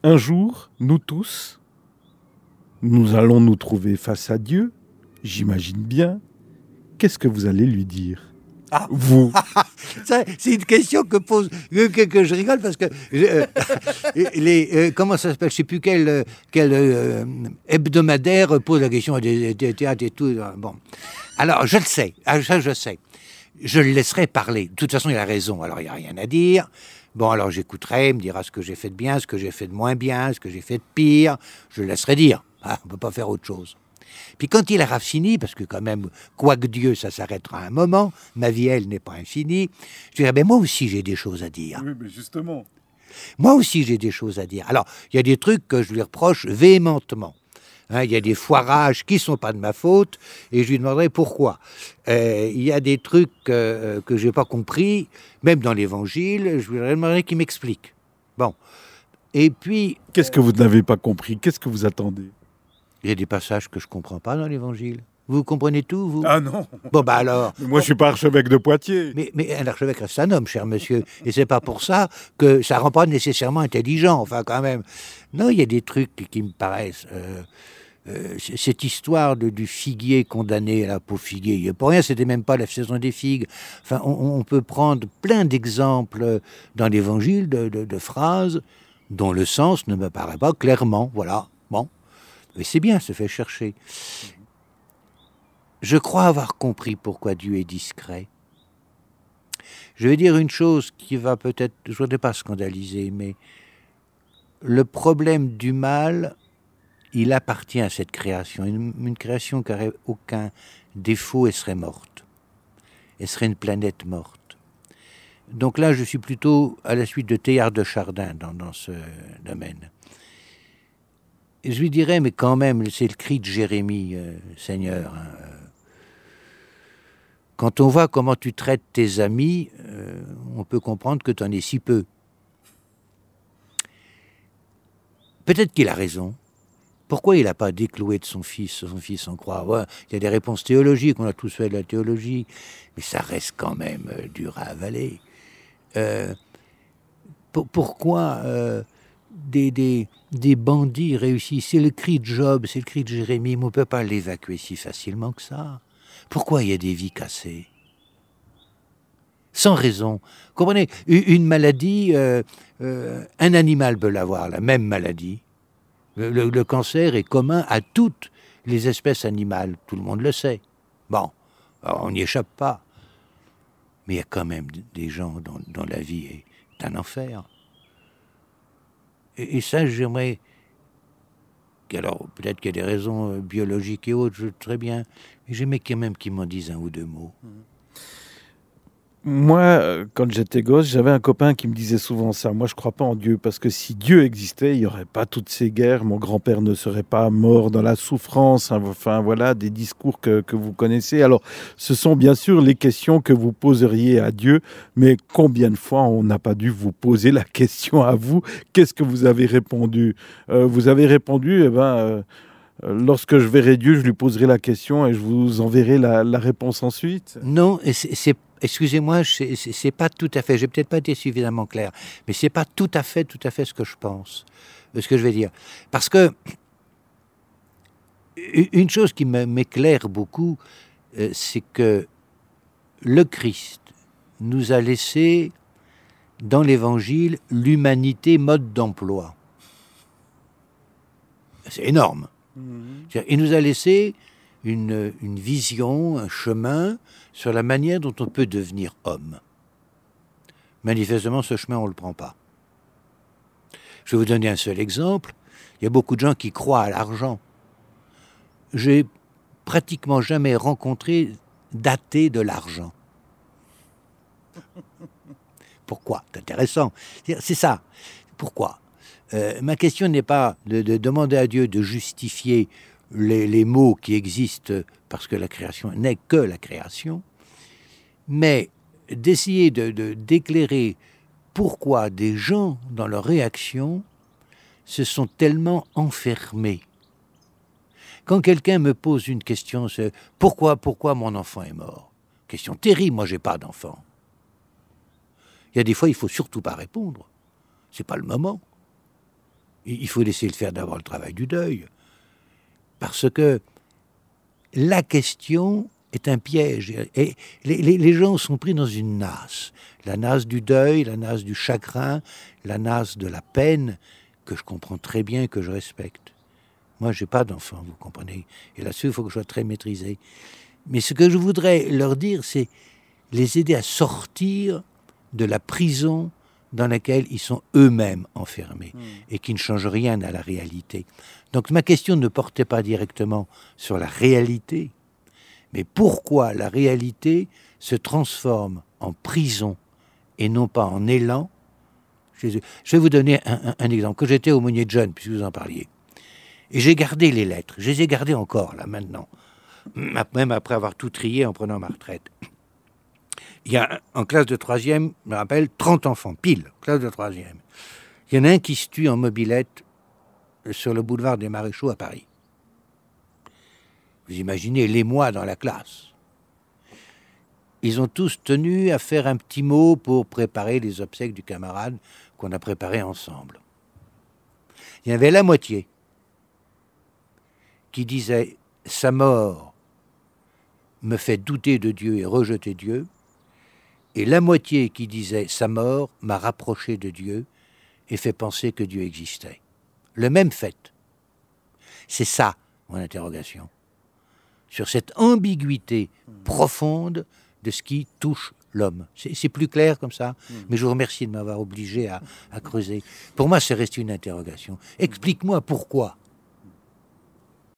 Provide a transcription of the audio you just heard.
Un jour, nous tous, nous allons nous trouver face à Dieu, j'imagine bien. Qu'est-ce que vous allez lui dire? Ah, Vous. ça, c'est une question que je rigole parce que comment ça s'appelle, je sais plus quel hebdomadaire pose la question à des théâtres et tout. Bon, alors je le sais, ça je sais. Je le laisserai parler. De toute façon, il a raison. Alors il n'y a rien à dire. Bon, alors j'écouterai, il me dira ce que j'ai fait de bien, ce que j'ai fait de moins bien, ce que j'ai fait de pire. Je le laisserai dire. Ah, on ne peut pas faire autre chose. Puis quand il aura fini, parce que quand même, quoique Dieu, ça s'arrêtera un moment, ma vie, elle, n'est pas infinie, je dirais, ben moi aussi, j'ai des choses à dire. Oui, mais justement. Moi aussi, j'ai des choses à dire. Alors, il y a des trucs que je lui reproche véhémentement. Hein, il y a des foirages qui ne sont pas de ma faute, et je lui demanderai pourquoi. Il y a des trucs que je n'ai pas compris, même dans l'Évangile, je lui demanderai qu'il m'explique. Bon. Et puis... Qu'est-ce que vous n'avez pas compris? Qu'est-ce que vous attendez? Il y a des passages que je ne comprends pas dans l'Évangile. Vous comprenez tout, vous? Ah non. Bon, bah alors... Moi, je suis pas archevêque de Poitiers. Mais un archevêque reste un homme, cher monsieur. Et c'est pas pour ça que ça rend pas nécessairement intelligent, enfin, quand même. Non, il y a des trucs qui me paraissent... cette histoire du figuier condamné, la peau figuier, pour rien, c'était même pas la saison des figues. Enfin, on peut prendre plein d'exemples dans l'Évangile de phrases dont le sens ne me paraît pas clairement. Voilà, bon. Mais c'est bien, se fait chercher. Je crois avoir compris pourquoi Dieu est discret. Je vais dire une chose qui va peut-être, je ne voudrais pas scandaliser, mais le problème du mal, il appartient à cette création. Une création qui n'aurait aucun défaut, elle serait morte. Elle serait une planète morte. Donc là, je suis plutôt à la suite de Teilhard de Chardin dans ce domaine. Et je lui dirais, mais quand même, c'est le cri de Jérémie, Seigneur. Hein, quand on voit comment tu traites tes amis, on peut comprendre que tu en es si peu. Peut-être qu'il a raison. Pourquoi il n'a pas décloué de son fils en croix? Ouais, il y a des réponses théologiques, on a tous fait de la théologie, mais ça reste quand même dur à avaler. Pourquoi des bandits réussissent? C'est le cri de Job, c'est le cri de Jérémie, mais on ne peut pas l'évacuer si facilement que ça. Pourquoi il y a des vies cassées? Sans raison. Comprenez, une maladie, un animal peut l'avoir, la même maladie. Le cancer est commun à toutes les espèces animales, tout le monde le sait. Bon, alors on n'y échappe pas. Mais il y a quand même des gens dont la vie est un enfer. Et ça, j'aimerais... Alors, peut-être qu'il y a des raisons biologiques et autres, très bien, mais j'aimais quand même qu'ils m'en disent un ou deux mots. Moi, quand j'étais gosse, j'avais un copain qui me disait souvent ça. Moi, je crois pas en Dieu, parce que si Dieu existait, il n'y aurait pas toutes ces guerres. Mon grand-père ne serait pas mort dans la souffrance. Enfin, voilà, des discours que vous connaissez. Alors, ce sont bien sûr les questions que vous poseriez à Dieu, mais combien de fois on n'a pas dû vous poser la question à vous? Qu'est-ce que vous avez répondu? Vous avez répondu, lorsque je verrai Dieu, je lui poserai la question et je vous enverrai la réponse ensuite. Non, excusez-moi, c'est pas tout à fait, j'ai peut-être pas été suffisamment clair, mais c'est pas tout à fait ce que je pense, ce que je vais dire. Parce que une chose qui m'éclaire beaucoup, c'est que le Christ nous a laissé dans l'Évangile l'humanité mode d'emploi. C'est énorme. Il nous a laissé une vision, un chemin sur la manière dont on peut devenir homme. Manifestement, ce chemin, on ne le prend pas. Je vais vous donner un seul exemple. Il y a beaucoup de gens qui croient à l'argent. J'ai pratiquement jamais rencontré d'athée de l'argent. Pourquoi? C'est intéressant. C'est ça. Pourquoi? Ma question n'est pas de demander à Dieu de justifier les maux qui existent parce que la création n'est que la création, mais d'essayer d'éclairer pourquoi des gens, dans leur réaction, se sont tellement enfermés. Quand quelqu'un me pose une question, c'est « Pourquoi mon enfant est mort ?» Question terrible, moi j'ai pas d'enfant. Il y a des fois, il faut surtout pas répondre. C'est pas le moment. Il faut laisser le faire d'abord le travail du deuil. Parce que la question est un piège. Et les gens sont pris dans une nasse. La nasse du deuil, la nasse du chagrin, la nasse de la peine, que je comprends très bien et que je respecte. Moi, je n'ai pas d'enfant, vous comprenez. Et là-dessus, il faut que je sois très maîtrisé. Mais ce que je voudrais leur dire, c'est les aider à sortir de la prison dans laquelle ils sont eux-mêmes enfermés et qui ne change rien à la réalité. Donc ma question ne portait pas directement sur la réalité, mais pourquoi la réalité se transforme en prison et non pas en élan. Je vais vous donner un exemple. Quand j'étais aumônier de jeunes, puisque vous en parliez, et j'ai gardé les lettres, je les ai gardées encore là maintenant, même après avoir tout trié en prenant ma retraite. Il y a en classe de 3e, je me rappelle, 30 enfants, pile, classe de 3e. Il y en a un qui se tue en mobilette sur le boulevard des Maréchaux à Paris. Vous imaginez l'émoi dans la classe. Ils ont tous tenu à faire un petit mot pour préparer les obsèques du camarade qu'on a préparé ensemble. Il y avait la moitié qui disait « Sa mort me fait douter de Dieu et rejeter Dieu », et la moitié qui disait « Sa mort m'a rapproché de Dieu et fait penser que Dieu existait ». Le même fait. C'est ça, mon interrogation, sur cette ambiguïté profonde de ce qui touche l'homme. C'est plus clair comme ça, mais je vous remercie de m'avoir obligé à creuser. Pour moi, c'est resté une interrogation. Explique-moi pourquoi.